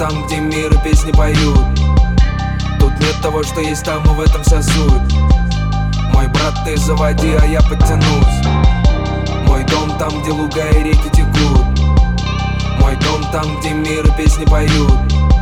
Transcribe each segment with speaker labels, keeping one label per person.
Speaker 1: там, где мир и песни поют. Тут нет того, что есть там, и в этом вся суть. Мой брат, ты заводи, а я подтянусь. Мой дом там, где луга и реки текут. Мой дом там, где мир и песни поют.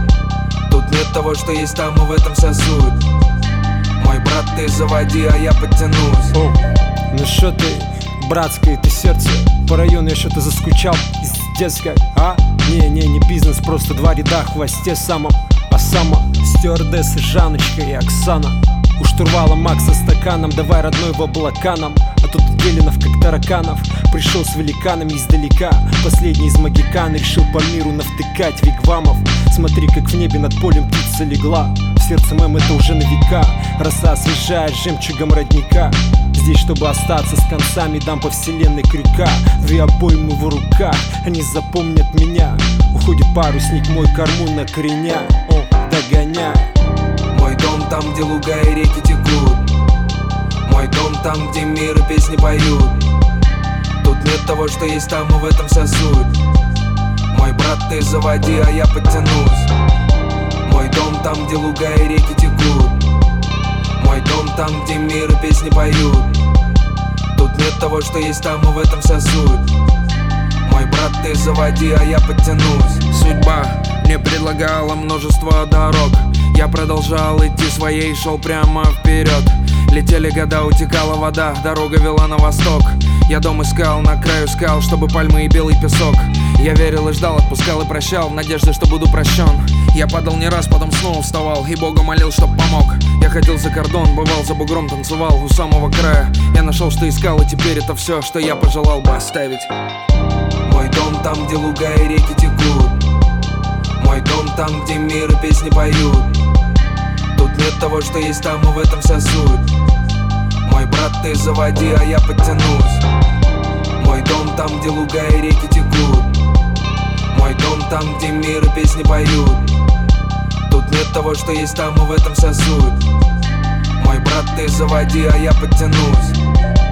Speaker 1: Тут нет того, что есть там, и в этом вся суть. Мой брат, ты заводи, а я подтянусь.
Speaker 2: Ну шо ты, братское ты сердце, по району я что-то заскучал из детской, а? Не бизнес, просто два ряда в хвосте самом. А сама стюардессы Жанночка и Оксана. У штурвала Макс со стаканом, давай, родной, в облака нам. А тут геленов, как тараканов. Пришел с великанами издалека. Последний из магикан решил по миру навтыкать вигвамов. Смотри, как в небе над полем птица легла. В сердце мэм это уже на века. Роса освежает жемчугом родника. Здесь, чтобы остаться с концами, дам по вселенной крюка. Две обоймы в руках, они запомнят меня. Уходит парусник, мой корму накореня. Догоняй.
Speaker 1: Мой дом там, где луга и реки текут. Мой дом там, где мир и песни поют. Тут нет того, что есть там, и в этом вся суть. Мой брат, ты заводи, а я подтянусь. Мой дом там, где луга и реки текут. Мой дом там, где мир и песни поют. Тут нет того, что есть там, и в этом вся суть. Мой брат, ты заводи, а я подтянусь. Судьба мне предлагала множество дорог. Я продолжал идти своей, шел прямо вперед. Летели года, утекала вода, дорога вела на восток. Я дом искал на краю скал, чтобы пальмы и белый песок. Я верил и ждал, отпускал и прощал, в надежде, что буду прощен. Я падал не раз, потом снова вставал и Бога молил, чтоб помог. Я ходил за кордон, бывал за бугром, танцевал у самого края. Я нашел, что искал, и теперь это все, что я пожелал бы оставить. Мой дом там, где луга и реки текут. Мой дом там, где мир и песни поют. Тут нет того, что есть там, и в этом вся суть. Мой брат, ты заводи, а я подтянусь. Мой дом там, где луга и реки текут. Мой дом там, где мир и песни поют. Тут нет того, что есть там, и в этом вся суть. Мой брат, ты заводи, а я подтянусь.